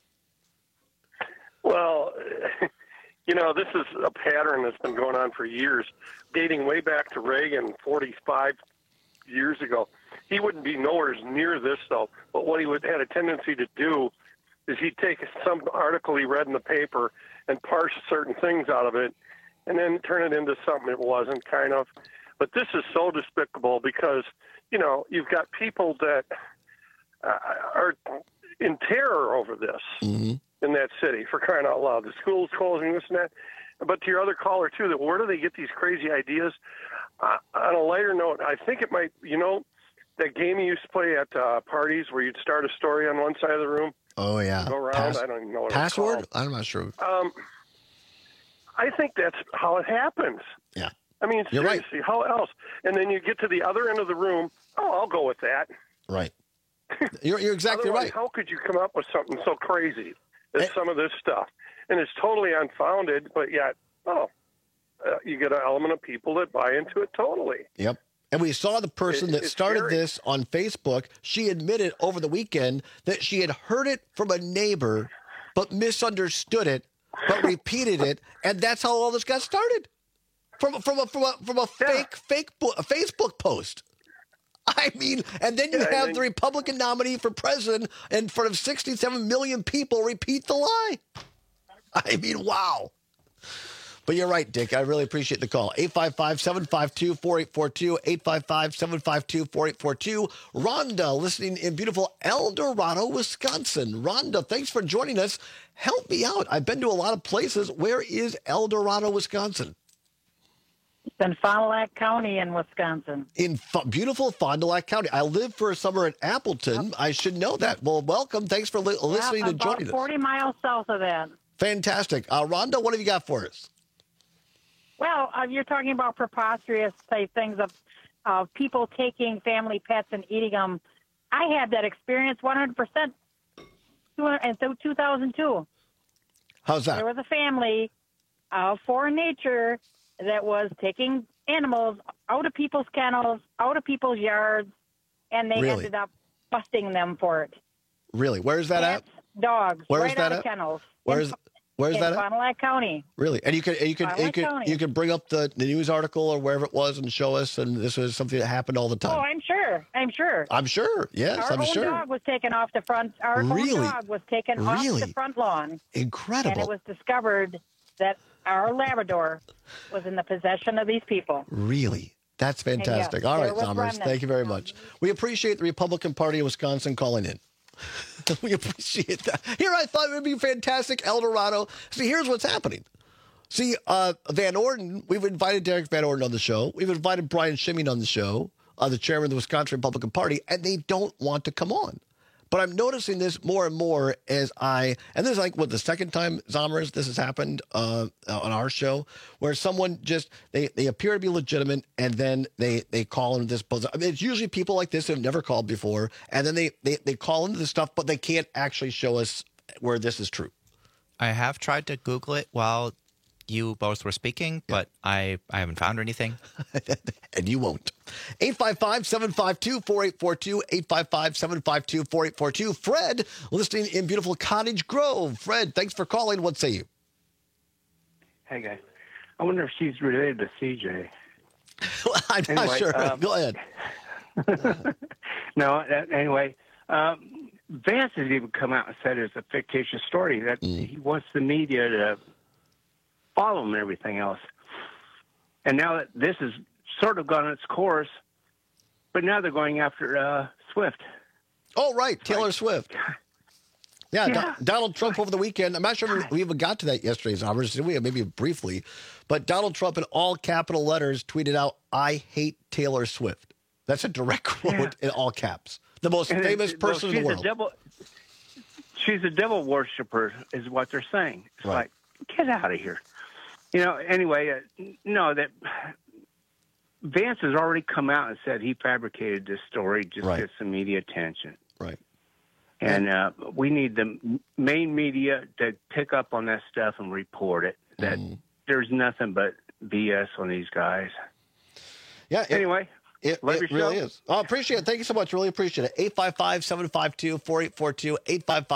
Well, this is a pattern that's been going on for years, dating way back to Reagan 45 years ago. He wouldn't be nowhere near this, though. But what he had a tendency to do is he'd take some article he read in the paper and parse certain things out of it and then turn it into something it wasn't, kind of. But this is so despicable because, you've got people that are in terror over this in that city, for crying out loud. The school's closing, this and that. But to your other caller, too, that where do they get these crazy ideas? On a lighter note, I think it might, that game you used to play at parties where you'd start a story on one side of the room. Oh, yeah. Go around. I don't even know what Password? it's called. I'm not sure. I think that's how it happens. Yeah. I mean, You're right. seriously, how else? And then you get to the other end of the room. Oh, I'll go with that. Right. You're exactly Otherwise, right. How could you come up with something so crazy as some of this stuff? And it's totally unfounded, but yet, you get an element of people that buy into it totally. Yep. And we saw the person that started this on Facebook. She admitted over the weekend that she had heard it from a neighbor, but misunderstood it, but repeated it, and that's how all this got started. From a fake Facebook post. I mean, and then you have the Republican nominee for president in front of 67 million people repeat the lie. I mean, wow. But you're right, Dick. I really appreciate the call. 855-752-4842, 855-752-4842. Rhonda, listening in beautiful El Dorado, Wisconsin. Rhonda, thanks for joining us. Help me out. I've been to a lot of places. Where is El Dorado, Wisconsin? It's in Fond du Lac County in Wisconsin. In beautiful Fond du Lac County. I lived for a summer in Appleton. I should know that. Well, welcome. Thanks for listening and joining us. 40 miles south of that. Fantastic. Rhonda, what have you got for us? Well, you're talking about preposterous things of people taking family pets and eating them. I had that experience 100% in 2002. How's that? There was a family of foreign nature that was taking animals out of people's kennels, out of people's yards, and they ended up busting them for it. Really? Where's that Cats, at? Dogs. Where right is that out of at? kennels. Where's that Fond du Lac County. Really? And you could County. bring up the news article or wherever it was and show us, and this was something that happened all the time. Oh, I'm sure. I'm sure. Yes, our I'm own sure. dog was taken off the front. Our own dog was taken off the front lawn. Incredible. And it was discovered that our Labrador was in the possession of these people. Really? That's fantastic. Yeah, all right, there was Zommers. remnants. Thank you very much. We appreciate the Republican Party of Wisconsin calling in. We appreciate that. Here, I thought it would be fantastic, El Dorado. See, here's what's happening. See, Van Orden, we've invited Derek Van Orden on the show. We've invited Brian Schimming on the show, the chairman of the Wisconsin Republican Party, and they don't want to come on. But I'm noticing this more and more and this is like, the second time, Zommers, this has happened on our show, where someone just, they appear to be legitimate, and then they call into this. I mean, it's usually people like this who have never called before, and then they call into this stuff, but they can't actually show us where this is true. I have tried to Google it while you both were speaking, but I haven't found anything. And you won't. 855-752-4842, 855-752-4842. Fred, listening in beautiful Cottage Grove. Fred, thanks for calling. What say you? Hey, guys. I wonder if she's related to CJ. Well, I'm not sure. Go ahead. No, anyway, Vance has even come out and said it's a fictitious story, that he wants the media to follow him and everything else. And now that this has sort of gone its course, but now they're going after Swift. Oh, right, Taylor Swift. Yeah, Donald Trump over the weekend. I'm not sure we even got to that yesterday's hours. We maybe briefly, but Donald Trump in all capital letters tweeted out, "I hate Taylor Swift." That's a direct quote in all caps. The most famous person in the world. She's a devil worshiper, is what they're saying. It's like, get out of here. Anyway, that Vance has already come out and said he fabricated this story just to get some media attention. Right. And we need the main media to pick up on that stuff and report it. That there's nothing but BS on these guys. Yeah. Anyway, it really is. Oh, appreciate it. Thank you so much. Really appreciate it. 855-752-4842.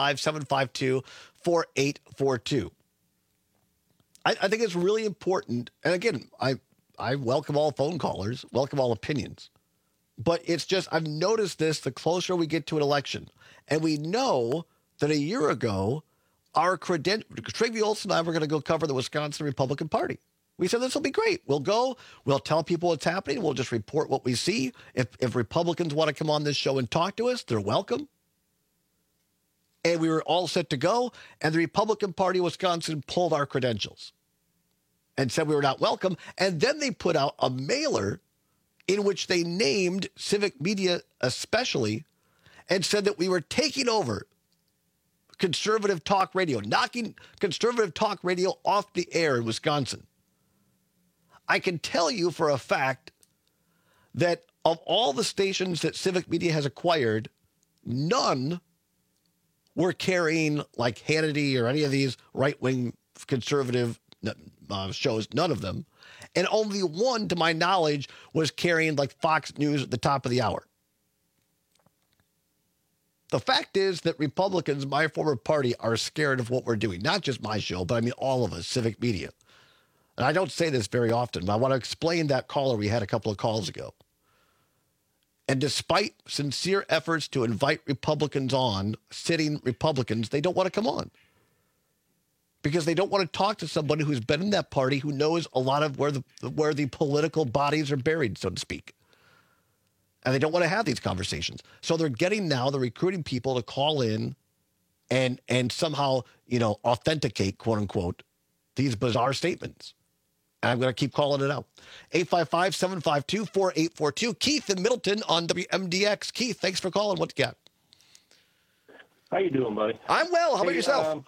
855-752-4842. I think it's really important. And again, I welcome all phone callers, welcome all opinions. But it's just, I've noticed this the closer we get to an election. And we know that a year ago, Trygve Olsen and I were going to go cover the Wisconsin Republican Party. We said this will be great. We'll go. We'll tell people what's happening. We'll just report what we see. If Republicans want to come on this show and talk to us, they're welcome. And we were all set to go. And the Republican Party of Wisconsin pulled our credentials and said we were not welcome. And then they put out a mailer in which they named Civic Media especially and said that we were taking over conservative talk radio, knocking conservative talk radio off the air in Wisconsin. I can tell you for a fact that of all the stations that Civic Media has acquired, none were carrying like Hannity or any of these right-wing conservative shows, none of them. And only one, to my knowledge, was carrying like Fox News at the top of the hour. The fact is that Republicans, my former party, are scared of what we're doing. Not just my show, but I mean all of us, Civic Media. And I don't say this very often, but I want to explain that caller we had a couple of calls ago. And despite sincere efforts to invite Republicans on, sitting Republicans, they don't want to come on. Because they don't want to talk to somebody who's been in that party, who knows a lot of where the political bodies are buried, so to speak. And they don't want to have these conversations. So they're they're recruiting people to call in and somehow, authenticate, quote unquote, these bizarre statements. And I'm going to keep calling it out. 855-752-4842. Keith in Middleton on WMDX. Keith, thanks for calling. What you got? How you doing, buddy? I'm well. How about yourself?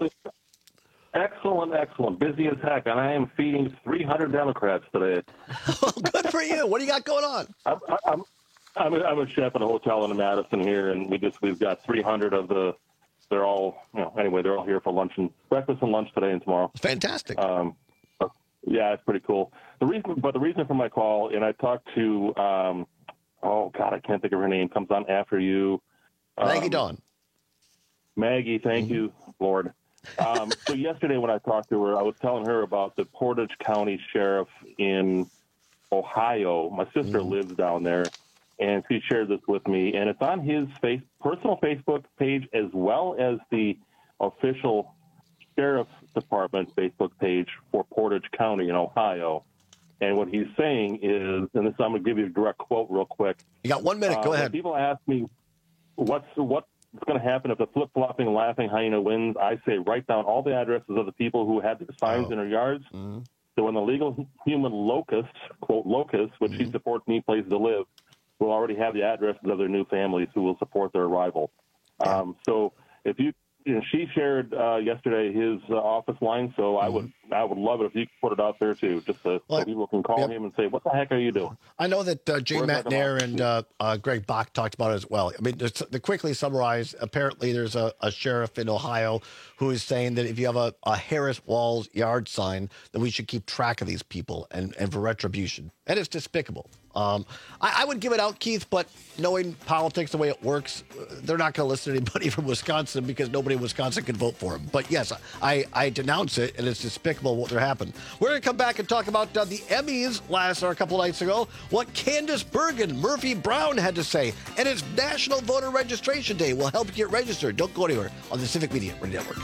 Excellent. Busy as heck, and I am feeding 300 Democrats today. Good for you. What do you got going on? I'm a chef in a hotel in Madison here, and we've got 300 of the. They're all they're all here for breakfast and lunch today and tomorrow. Fantastic. Yeah, it's pretty cool. The reason for my call, and I talked to I can't think of her name. Comes on after you. Maggie Dawn. Maggie, thank you, Lord. So yesterday when I talked to her, I was telling her about the Portage County Sheriff in Ohio. My sister lives down there, and she shared this with me. And it's on his personal Facebook page as well as the official Sheriff's Department Facebook page for Portage County in Ohio. And what he's saying is, and this I'm going to give you a direct quote real quick. You got 1 minute. Go ahead. People ask me what's going to happen if the flip-flopping laughing hyena wins. I say write down all the addresses of the people who had their signs in their yards. Mm-hmm. So when the legal human locust, quote locust, which he supports need places to live, will already have the addresses of their new families who will support their arrival. So if she shared yesterday his office line, so I would love it if you could put it out there too, just so people can call him and say, "What the heck are you doing?" I know that Jay Matnair and Greg Bach talked about it as well. I mean, to quickly summarize, apparently there's a sheriff in Ohio who is saying that if you have a Harris Walls yard sign, then we should keep track of these people and for retribution. And it's despicable. I would give it out, Keith, but knowing politics the way it works, they're not going to listen to anybody from Wisconsin because nobody in Wisconsin can vote for him. But yes, I denounce it, and it's despicable what happened. We're going to come back and talk about the Emmys a couple of nights ago, what Candace Bergen, Murphy Brown had to say, and it's National Voter Registration Day. We'll help you get registered. Don't go anywhere on the Civic Media Radio Network.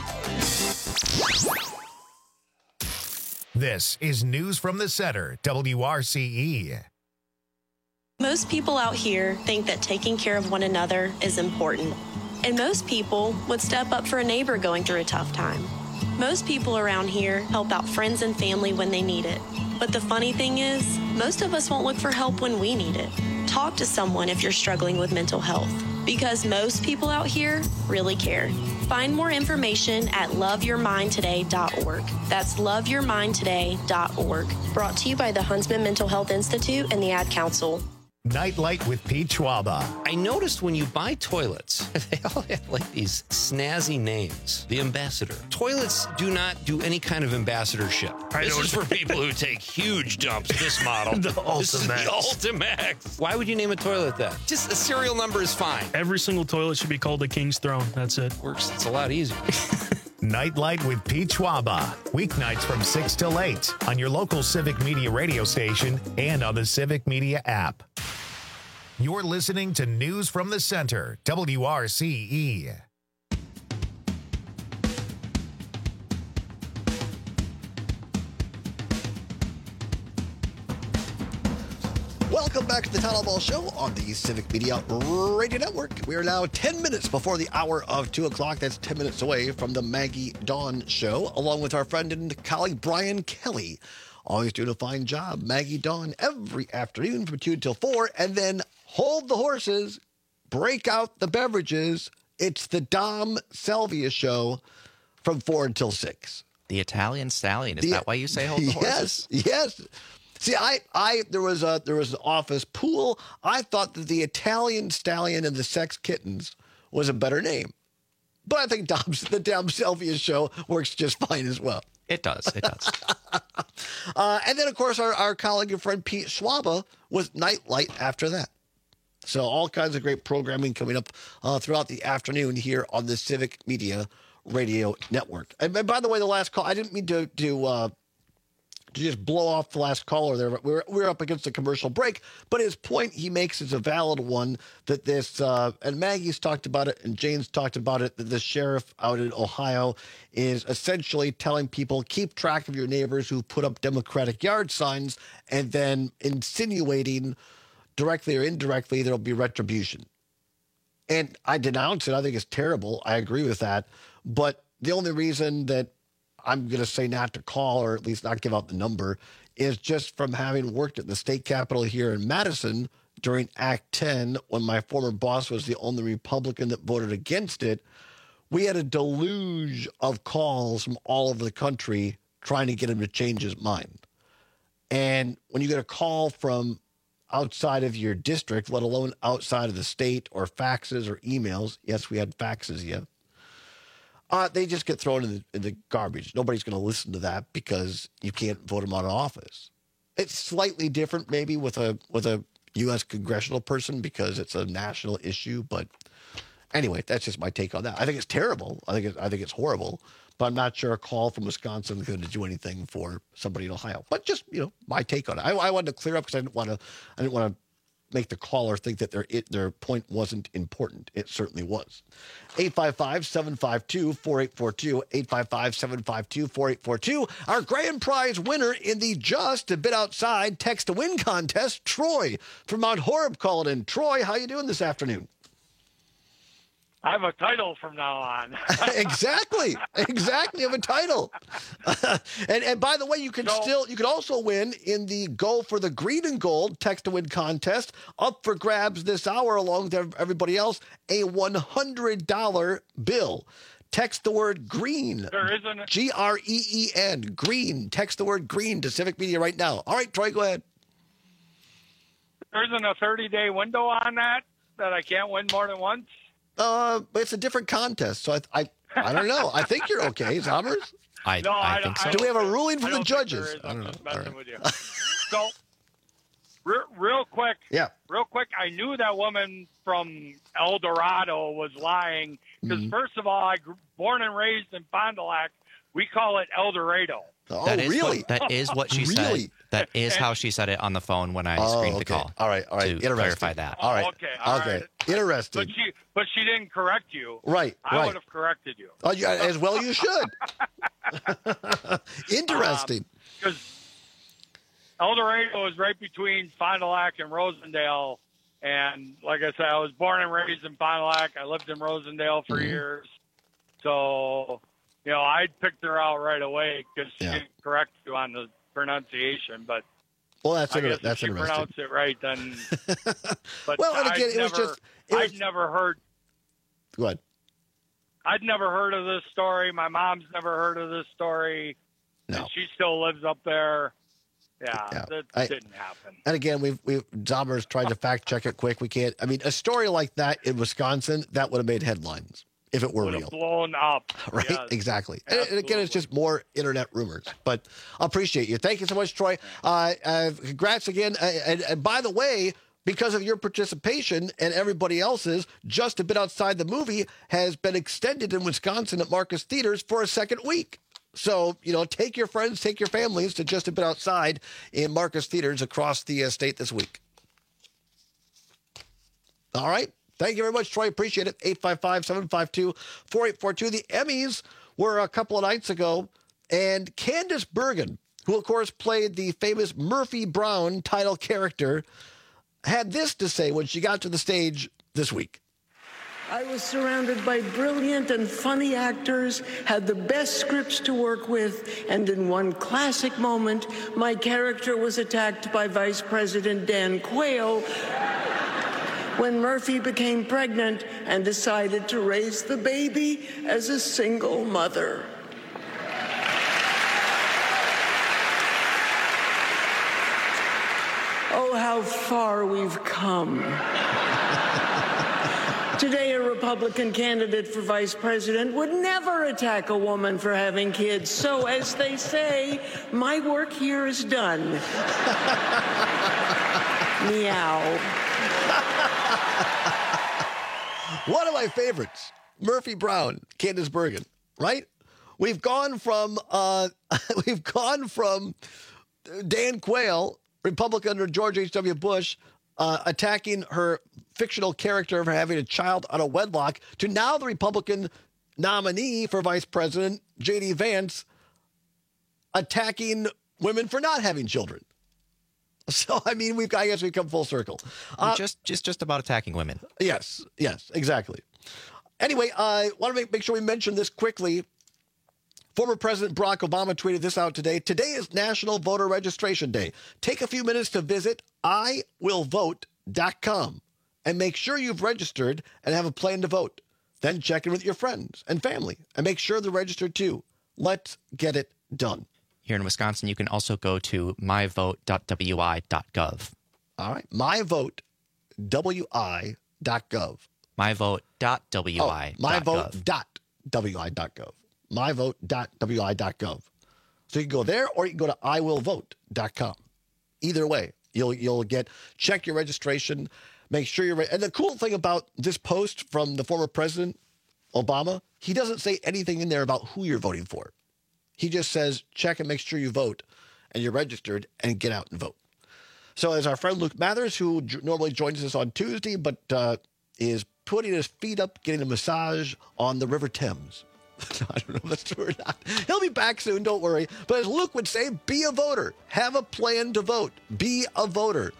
This is News from the Center, WRCE. Most people out here think that taking care of one another is important. And most people would step up for a neighbor going through a tough time. Most people around here help out friends and family when they need it. But the funny thing is, most of us won't look for help when we need it. Talk to someone if you're struggling with mental health, because most people out here really care. Find more information at loveyourmindtoday.org. That's loveyourmindtoday.org. Brought to you by the Huntsman Mental Health Institute and the Ad Council. Nightlight with Pete Schwaba. I noticed when you buy toilets, they all have like these snazzy names. The Ambassador. Toilets do not do any kind of ambassadorship. This is for people who take huge dumps. This model. The This is the Ultimax. Why would you name a toilet that? Just a serial number is fine. Every single toilet should be called the King's Throne. That's it. Works. It's a lot easier. Nightlight with Pete Schwaba. Weeknights from 6 till 8 on your local Civic Media radio station and on the Civic Media app. You're listening to News from the Center, WRCE. Welcome back to the Town Hall Ball Show on the Civic Media Radio Network. We are now 10 minutes before the hour of 2 o'clock. That's 10 minutes away from the Maggie Dawn Show, along with our friend and colleague Brian Kelly. Always doing a fine job. Maggie Dawn every afternoon from 2 till 4, and then hold the horses, break out the beverages. It's the Dom Salvia Show from 4 until 6. The Italian Stallion. Is that why you say hold the horses? Yes. See, there was an office pool. I thought that the Italian Stallion and the Sex Kittens was a better name, but I think the Dom Salvia Show works just fine as well. It does. It does. And then, of course, our colleague and friend Pete Schwaba with Nightlight after that. So all kinds of great programming coming up throughout the afternoon here on the Civic Media Radio Network. And by the way, the last call, I didn't mean to just blow off the last caller there. We're up against a commercial break, but his point he makes is a valid one, that this, and Maggie's talked about it, and Jane's talked about it, that the sheriff out in Ohio is essentially telling people, keep track of your neighbors who put up Democratic yard signs, and then insinuating directly or indirectly there'll be retribution. And I denounce it. I think it's terrible. I agree with that. But the only reason that I'm going to say not to call, or at least not give out the number, is just from having worked at the state capitol here in Madison during Act 10, when my former boss was the only Republican that voted against it. We had a deluge of calls from all over the country trying to get him to change his mind. And when you get a call from outside of your district, let alone outside of the state, or faxes or emails, yes, we had faxes, yeah. They just get thrown in the garbage. Nobody's going to listen to that because you can't vote them out of office. It's slightly different maybe with a U.S. congressional person because it's a national issue. But anyway, that's just my take on that. I think it's terrible. I think it's horrible. But I'm not sure a call from Wisconsin is going to do anything for somebody in Ohio. But just, my take on it. I wanted to clear up because I didn't want to make the caller think that their point wasn't important. It certainly was. 855-752-4842, 855-752-4842. Our grand prize winner in the Just a Bit Outside Text to Win contest, Troy from Mount Horeb called in. Troy, how you doing this afternoon? I have a title from now on. Exactly. You have a title. and by the way, you can also win in the Go for the Green and Gold Text to Win contest, up for grabs this hour along with everybody else, a $100 bill. Text the word green. There isn't Green, green. Text the word green to Civic Media right now. All right, Troy, go ahead. There isn't a 30-day window on that I can't win more than once? But it's a different contest, so I don't know. I think you're okay, Zommers. I think so. Do we have a ruling from the judges? I don't know. Messing with you. So, real quick. Yeah. Real quick, I knew that woman from El Dorado was lying because, first of all, born and raised in Fond du Lac, we call it El Dorado. Oh, really? That is what she said. That is how she said it on the phone when I screened the call. All right. To clarify that. All right. Okay. Interesting. But she didn't correct you. Right. I would have corrected you. Oh, as well you should. Interesting. Because El Dorado is right between Fond du Lac and Rosendale, And like I said, I was born and raised in Fond du Lac. I lived in Rosendale for years. So, I'd picked her out right away because she didn't correct you on the pronunciation. But well, that's I guess if that's she interesting. pronounced it right, then. But well, and again, I'd never heard. Go ahead. I'd never heard of this story. My mom's never heard of this story. No. And she still lives up there. Yeah, that didn't happen. And again, we've Dahmer's tried to fact check it quick. We can't. I mean, a story like that in Wisconsin, that would have made headlines if it were Would real. have blown up. Right? Yes, exactly. And again, it's just more internet rumors. But I appreciate you. Thank you so much, Troy. Congrats again. And by the way, because of your participation and everybody else's, Just a Bit Outside the Movie has been extended in Wisconsin at Marcus Theaters for a second week. So, take your friends, take your families to Just a Bit Outside in Marcus Theaters across the state this week. All right. Thank you very much, Troy. Appreciate it. 855-752-4842. The Emmys were a couple of nights ago, and Candice Bergen, who, of course, played the famous Murphy Brown title character, had this to say when she got to the stage this week. I was surrounded by brilliant and funny actors, had the best scripts to work with, and in one classic moment, my character was attacked by Vice President Dan Quayle when Murphy became pregnant and decided to raise the baby as a single mother. Oh, how far we've come. Today, a Republican candidate for vice president would never attack a woman for having kids. So, as they say, my work here is done. Meow. One of my favorites, Murphy Brown, Candice Bergen, right? We've gone from Dan Quayle, Republican under George H.W. Bush, attacking her fictional character for having a child out of wedlock, to now the Republican nominee for vice president, J.D. Vance, attacking women for not having children. So, I mean, I guess we've come full circle. Just about attacking women. Yes, exactly. Anyway, I want to make sure we mention this quickly. Former President Barack Obama tweeted this out today. Today is National Voter Registration Day. Take a few minutes to visit iwillvote.com and make sure you've registered and have a plan to vote. Then check in with your friends and family and make sure they're registered too. Let's get it done. Here in Wisconsin, you can also go to myvote.wi.gov. All right. myvote.wi.gov. myvote.wi.gov. myvote.wi.gov. myvote.wi.gov. So you can go there, or you can go to iwillvote.com. Either way, you'll check your registration, make sure you're ready. And the cool thing about this post from the former President Obama, he doesn't say anything in there about who you're voting for. He just says, check and make sure you vote and you're registered and get out and vote. So as our friend Luke Mathers, who normally joins us on Tuesday, but is putting his feet up, getting a massage on the River Thames. I don't know if that's true or not. He'll be back soon, don't worry. But as Luke would say, be a voter. Have a plan to vote. Be a voter.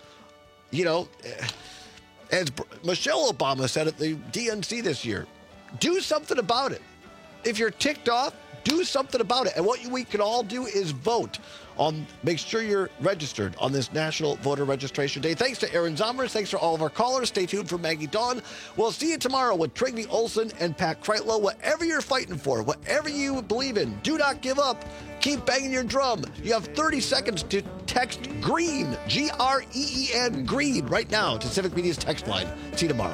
As Michelle Obama said at the DNC this year, do something about it. If you're ticked off, do something about it. And what we can all do is vote. Make sure you're registered on this National Voter Registration Day. Thanks to Aaron Zommers. Thanks for all of our callers. Stay tuned for Maggie Dawn. We'll see you tomorrow with Trygve Olsen and Pat Kreitlow. Whatever you're fighting for, whatever you believe in, do not give up. Keep banging your drum. You have 30 seconds to text GREEN, GREEN, GREEN, right now to Civic Media's text line. See you tomorrow.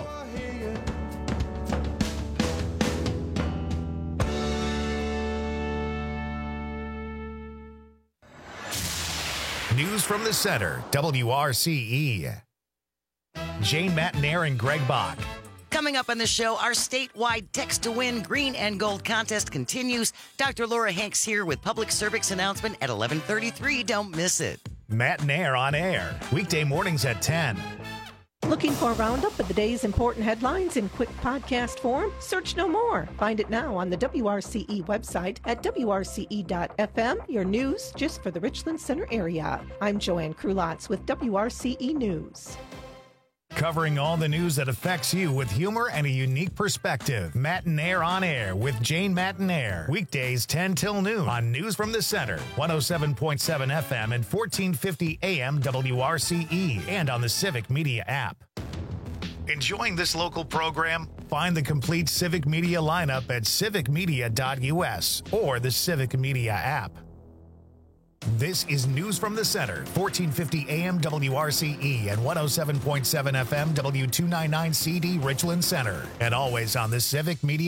News from the Center, WRCE. Jane Matnair and Greg Bach. Coming up on the show, our statewide Text to Win Green and Gold contest continues. Dr. Laura Hanks here with public service announcement at 11:33. Don't miss it. Matnair on air, weekday mornings at 10. Looking for a roundup of the day's important headlines in quick podcast form? Search no more. Find it now on the WRCE website at wrce.fm. Your news just for the Richland Center area. I'm Joanne Krulotz with WRCE News. covering all the news that affects you with humor and a unique perspective. Matinaire on Air with Jane Matinaire. Weekdays 10 till noon on News from the Center, 107.7 FM and 1450 AM WRCE, and on the Civic Media app. Enjoying this local program? Find the complete Civic Media lineup at civicmedia.us or the Civic Media app. This is News from the Center, 1450 AM WRCE and 107.7 FM W299 CD Richland Center, and always on the Civic Media